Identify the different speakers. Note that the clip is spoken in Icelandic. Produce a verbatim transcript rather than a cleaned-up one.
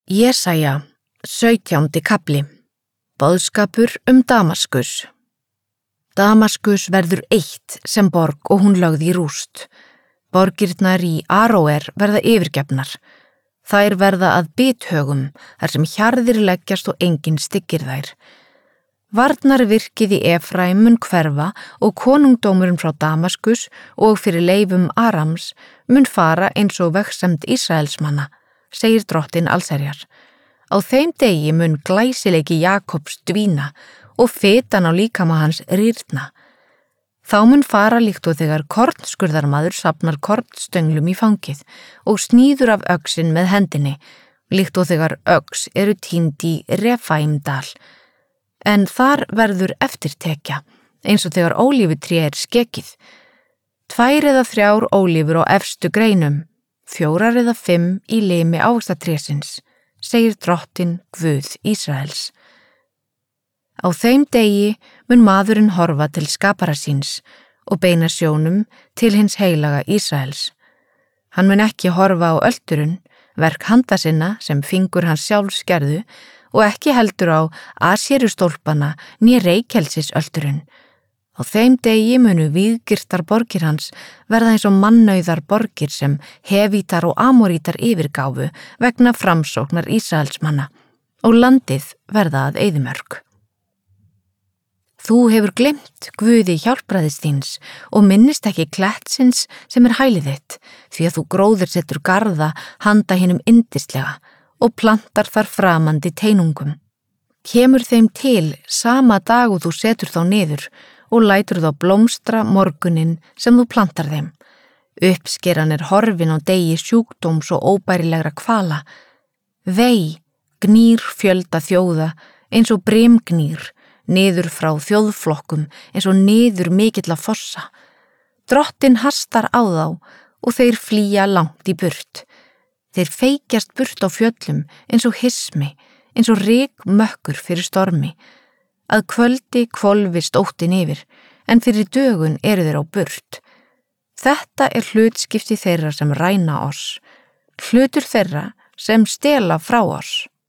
Speaker 1: Jesaja, sautjándi kafli. Boðskapur um Damaskus. Damaskus verður eitt sem borg og hún lögð í rúst. Borgirnar í Aróer verða yfirgefnar. Þær verða að bithögum, þar sem hjarðir leggjast og enginn styggir þær. Varnarvirkið í Efraim mun hverfa og konungdómurinn frá Damaskus og fyrir leifum Arams mun fara eins og vegsemd Ísraelsmanna, segir drottinn allsherjar. Á þeim degi mun glæsileiki Jakobs dvína og fitan á líkama hans rýrna. Þá mun fara líkt og þegar kornskurðarmaður safnar kornstöngglum í fangið og sníður af öxin með hendinni, líkt og þegar öx eru tínd í Refaimdal. En þar verður eftirtekja, eins og þegar ólífutré er skekið. Tvær eða þrjár ólífur á efstu greinum, fjórar eða fimm í limi ávaxtatrésins, segir drottinn Guð Ísraels. Á þeim degi mun maðurinn horfa til skapara síns og beina sjónum til hins heilaga Ísraels. Hann mun ekki horfa á öldurinn, verk handa sinna sem fingur hans sjálfs gerðu, og ekki heldur á Asérustólpana né Reykelsis öldurinn. Á þeim degi munu víggirtar borgir hans verða eins og mannauðar borgir sem Hevítar og Amorítar yfirgáfu vegna framsóknar Ísraelsmanna og landið verða að eyðimörk. Þú hefur gleymt Guði hjálpræðis þíns og minnist ekki klettsins sem er hælið þitt, því að þú gróðir settur garða handa hinum yndislega og plantar þar framandi teinungum. Kemur þeim til sama dag og þú setur þá niður og lætur þá blómstra morgunin sem þú plantar þeim. Uppskeran er horfin á degi sjúkdóms og óbærilegra kvala. Vei, gnýr fjölda þjóða eins og brimgnýr, niður frá þjóðflokkum eins og niður mikilla fossa. Drottinn hastar á þá og þeir flýja langt í burt. Þeir feykjast burt á fjöllum eins og hismi, eins og rykmökkur fyrir stormi. Að kvöldi hvolfist óttin yfir, en fyrir dögun eru þeir á burt. Þetta er hlutskipti þeirra sem ræna oss, hlutur þeirra sem stela frá oss.